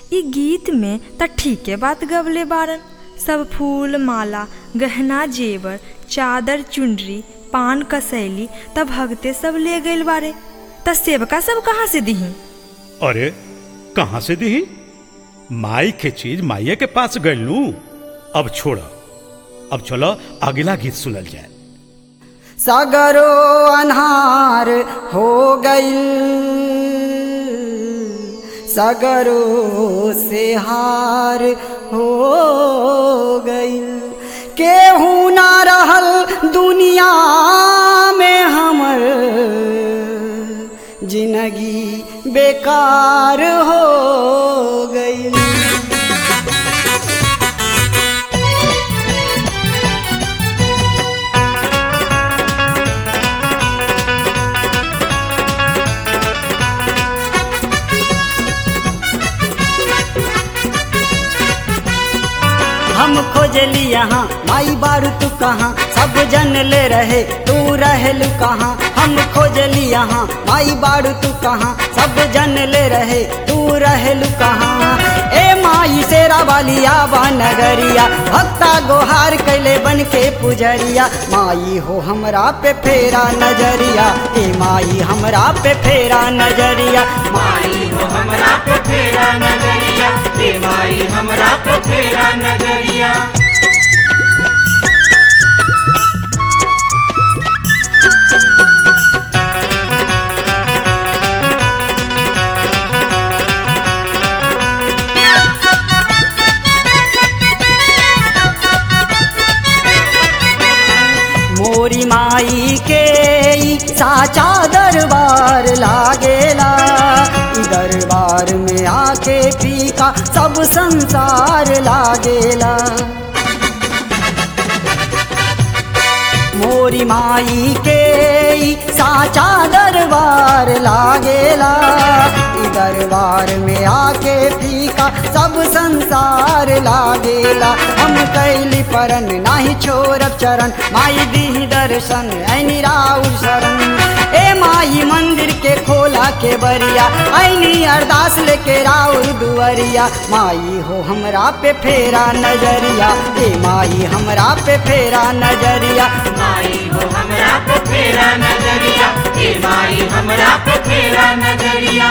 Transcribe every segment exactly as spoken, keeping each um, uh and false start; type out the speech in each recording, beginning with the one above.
ई गीत में त ठीके बात गवले बारन। सब फूल माला गहना जेवर चादर चुनरी पान कसैली तब भगते सब ले गइल बारे। त सेवका सब कहाँ से दिही? अरे कहाँ से दिही? माई के चीज माइये के पास गइल नू। अब छोड़, अब चलो अगला गीत सुनल जाए। सगरो अन्हार हो गइल, सगरो से हार हो गइल, केहू ना रहल दुनिया में हमर, जिंदगी बेकार हो गइल। हम खोजली यहाँ माई बारू तू कहाँ, सब जन ले रहे तू रहलू कहाँ। हम खोजली यहाँ माई बारू तू कहाँ, सब जन ले रहे तू रहलू कहाँ। ए माई शेरा वालिया बा नगरिया, भक्ता गोहार कैले बन के पुजरिया। माई हो हमरा पे फेरा नजरिया, ए माई हमरा पे फेरा नजरिया। माई हो हमरा पे फेरा नजरिया, ए माई हमरा पे फेरा नजरिया। मोरी माई के साचा दरबार लागेला, दरबार में आके फीका सब संसार लागेला। मोरी माई के साचा दरबार लागेला, दरबार में आके फीका सब संसार लागेला। हम कैली परन नाही छोड़ब चरण, माई दी दर्शन ऐनी राउर शरण। ए माई मंदिर के खोला के बरिया, ऐनी अरदास लेके राउर दुअरिया। माई हो हमरा पे फेरा नजरिया, ए माई हमरा पे फेरा नजरिया। माई हो हमरा पे फेरा नजरिया, ए माई हमरा पे फेरा नजरिया।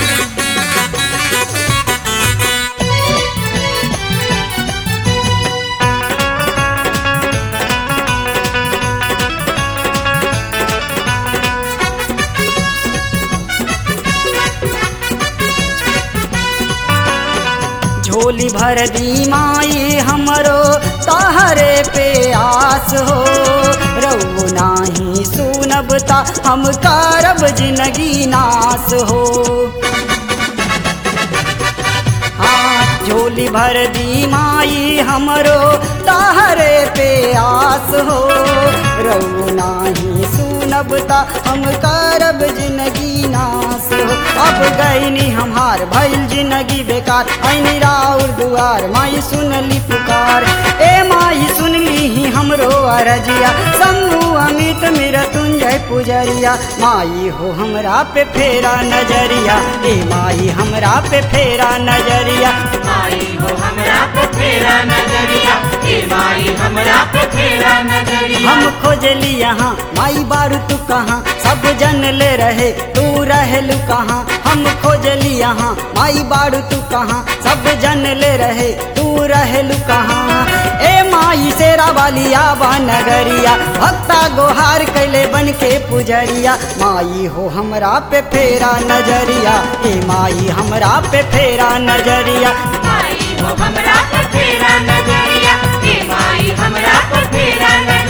झोली भर दी माई हमरो तहरे पे आस हो, रऊ नाही सुनब ता हम करब जिंदगी नास हो। हाँ झोली भर दी माई हमरो तहरे पे आस हो, रऊ नाही सुनब ता हम करब जिंदगी नास हो। अब गईनी हमार भइल जिंदगी बेकार, ऐनी राउर दुआर माई सुनली पुकार। ए माई सुनली ही हमरो अरजिया, शंभु अमित मृत्युंजय पुजरिया। माई हो हमरा पे फेरा नजरिया, ए माई हमरा पे फेरा नजरिया। माई हो हमरा पे फेरा नजरिया, ए माई हमरा पे फेरा नजरिया। हम खोजली यहाँ माई बारू तू कहाँ, सब जन ले रहे तू रहलू कहाँ। हम खोजली यहाँ माई बारू तू कहाँ, सब जन ले रहे तू रहलू कहाँ। ए माई शेरा वालिया बा नगरिया, भक्ता गोहार कैले बन के पुजरिया। माई हो हमरा पे फेरा नजरिया, ए माई हमरा पे फेरा नजरिया। माई हो हमरा पे फेरा नजरिया, ए माई हमरा पे फेरा नजरिया।